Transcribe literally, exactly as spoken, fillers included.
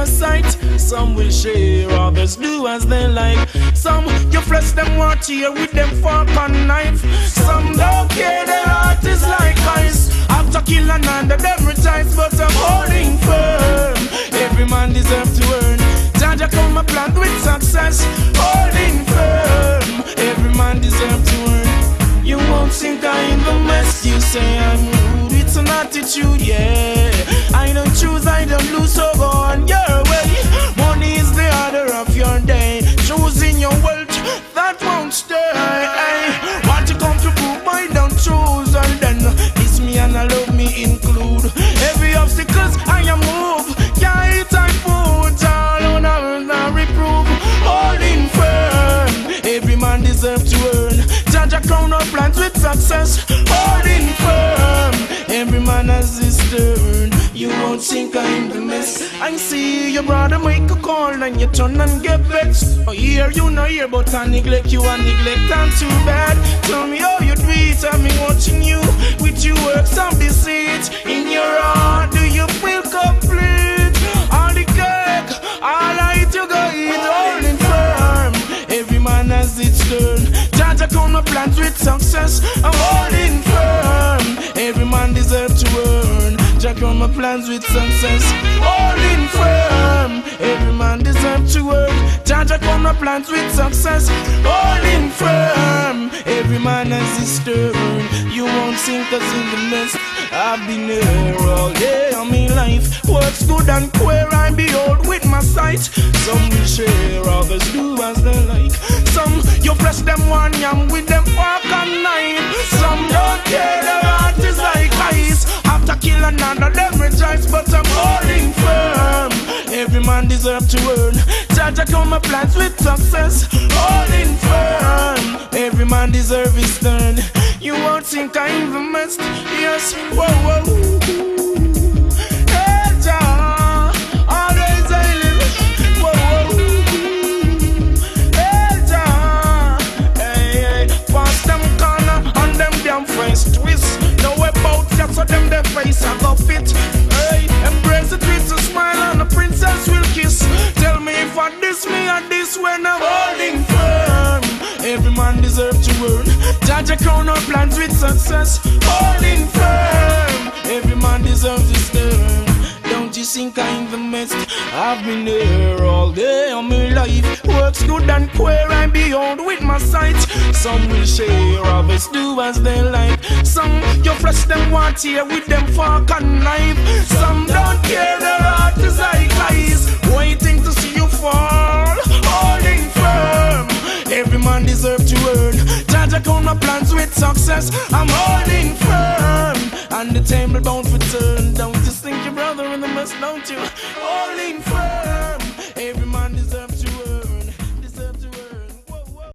my sight. Some will share, others do as they like. Some you flesh them want here with them fork and knife. Some don't care, their heart is like ice. After kill another, them rejoice, but I'm holding firm. Every man deserves to earn. Jaja come a plant with success, holding firm. Every man deserves to earn. You won't think I'm the mess. You say I'm rude, it's an attitude, yeah. I don't choose, I don't lose, so go on your way. Money is the order of your day. Choosing your wealth, that won't stay. Want to come to prove, I don't choose, and then it's me and I love me include. Every obstacles I am move, yeah, it's I put all on earth and reprove. Holding firm, every man deserves to earn. Jaja crown up plans with success, holding firm. Every man has his turn. You won't think I'm the mess. I see your brother make a call and you turn and get vexed. Oh, here you know here, but I neglect you and neglect I'm too bad. Tell me how you do it, I've been watching you with your works of deceit. In your heart, do you feel complete? All the cake, all I eat you go eat, holding firm. Every man has its turn. Jaja count my plans with success, I'm holding firm. Every man deserves to earn. Jack on my plans with success, holding firm. Every man deserves to earn. Jaja on my plans with success, holding firm. Every man has his turn. You won't sink us in the mess. I've been here all day on me life. Works good and queer, I behold with my sight. Some will share, others do as they like. Some you press them one yam with them fork and knife. Some don't care, their heart is like ice. After kill another, them rejoice, but I'm holding firm. Every man deserves to earn. Jaja come my plans with success, holding firm. Every man deserves his turn. You won't think I'm the mess. Yes, whoa, whoa. Hey, Jah, always I live. Whoa, whoa. Hey, Jah, hey, hey. Pass them corner and them damn face twist. No about that, so them their face I go fit. Hey, embrace the twist, a smile and the princess will kiss. Tell me if I diss me and this when I'm holding firm. Every man deserves to earn. Jaja crown our plans with success, holding firm. Every man deserves his turn. Don't you think I'm the mess? I've been there all day on my life. Works good and queer, I behold with my sight. Some will share, others do as they like. Some you flesh them want here with them fork and knife. Some don't care, their heart is like ice, waiting to see you fall, holding firm. Every man deserves to earn. Jaja count my plans with success, I'm holding firm. And the table bound for turn. Don't just think your brother in the mess, don't you? Holding firm.